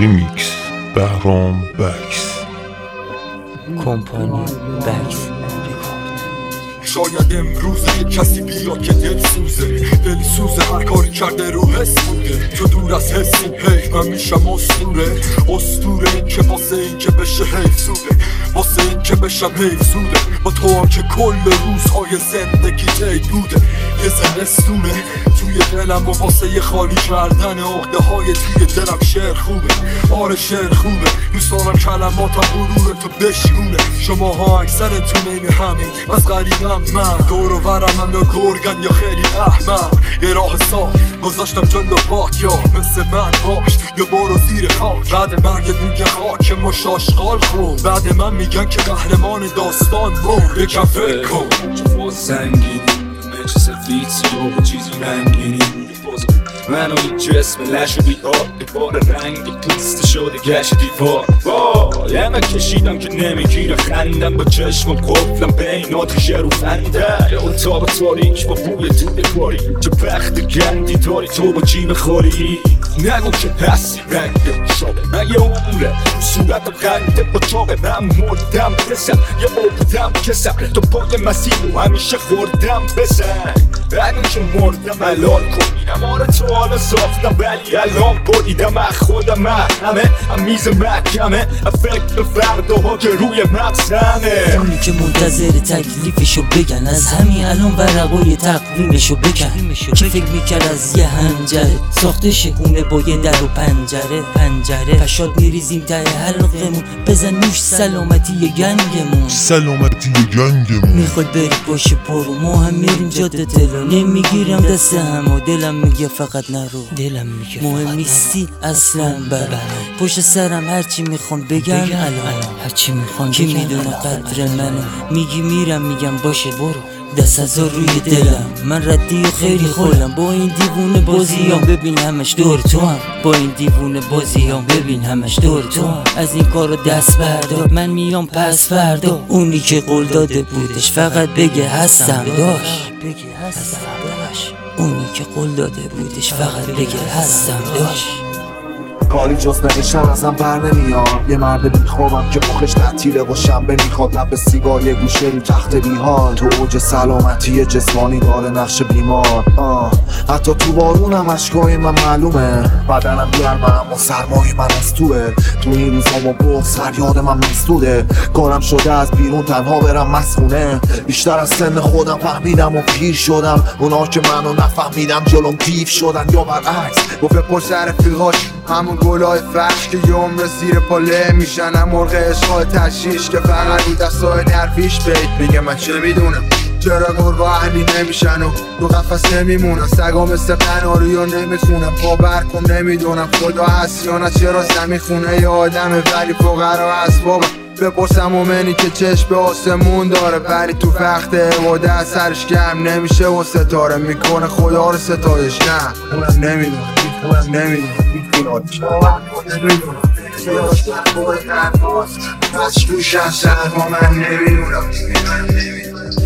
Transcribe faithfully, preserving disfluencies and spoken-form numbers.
ریمیکس بهرام بکس کمپانی بکس شاید امروز یه کسی بیاد که دل سوزه دل سوزه هر کاری کرده رو حس بوده تو دور از حسیم حیف من میشم اسطوره اسطوره این که واسه این که بشه حیف سوده واسه این که بشم حیف سوده با تو هم که کل روزهای زندگی تیک بوده یه زمستونه توی دلم و واسه یه خالی کردن عقده های توی دلم شعر خوبه آره شعر خوبه دوست دارم کلماتم غرور تو بشکونه شماها اکثرتون این همین از غریبم من دور و برم هم یا گرگن یا خیلی احمق یه راه صاف گذاشتم جلو بات یا مثل من باش یا برو زیر خاک بعد مرگت میگه خاک مشاشقال خون بعد من میگن که قهرمان داستان بود یکم فکر کن سنگینی مچ سفید سیاه و چیزی رنگینی منو این جسم لش بیار دیوار رنگی پوست شده گشت دیوار وای همه کشیدم که نمیگیره خندم با چشمم قفلم بین آتیش رو فنده اتاق تاریک با بوی دود کاری چه بخت گندی داری تو با چی بخوری نگو که هستی رنگ شده من یه عمره صورتم خنده با چاقه من مردم بسم یه مردم کسم تو پای مسیح رو همیشه خوردم بزن اگه که مردم حلال کنیدم آره تو حالا ساختم ولی الان بریدم از خودم همه هم میز محکمه فکر فرداها که روی مغزمه اونی که منتظر تکلیفشو بگن از همین الان ورقای تقویمشو بکن که فکر میکرد از یه هنجره ساخته شکونه با یه در و پنجره پنجره پشاد میریزیم ته حلقمون بزن نوش سلامتی گنگمون سلامتی گنگمون میخواد بری باشه پرو ما هم میریم جاده تلو نمیگیرم دست هم و دلم میگه فقط نرو دلم میگه مهم نیستی اصلا برام پشت سرم هرچی میخوان بگن الان هرچی میخوان کی میدونه قدر منو میگی میرم میگم باشه برو دست از روی دلم من ردی و خیلی خولم با این دیوونه بازیام ببین همش دور تو هم با این دیوونه بازیام ببین همش دور تو هم از این کارو دست بردار من میام پس فردا اونی که قول داده بودش فقط بگه هستم داشت بگه هستم داشت اونی که قول داده بودش فقط بگه هستم داشت کاری جز نوشتن ازم بر نمیاد یه مرد بیخوابم که مخش تعطیله و شنبه میخواد لب سیگار یه گوشه رو تخت بیحال تو اوج سلامتی جسمانی داره نقش بیمار آه. حتی تو بارونم اشکای من معلومه بدنم گرمم و سرمای من از توه تو این روزا و بغض فریاد من مستوده کارم شده از بیرون تنها برم مسخونه بیشتر از سن خودم فهمیدم و پیر شدم اونا که منو نفهمیدم جلوم کیف شدن یا برعکس گفت پشت رفیقاش همون گلای فرش که یه عمر زیر پاله میشنم مرغ عشقای تشیش که فقط رو دستای نرفیش بید میگه من چه میدونم چرا گرگا اهلی نمیشن و رو قفص نمیمونن سگا مثل قناری و نمیتونم پا برکن نمیدونم خدا هست یا نه چرا زمین خونه ی آدمه ولی فقرا اسبابم بپرسم مومنی که چشم به آسمون داره ولی تو وقت عبادت سرش گرم نمیشه و ستاره میکنه خدا رو ستایش نه اونم نمیدونم اونم نمیدونم نمیدونم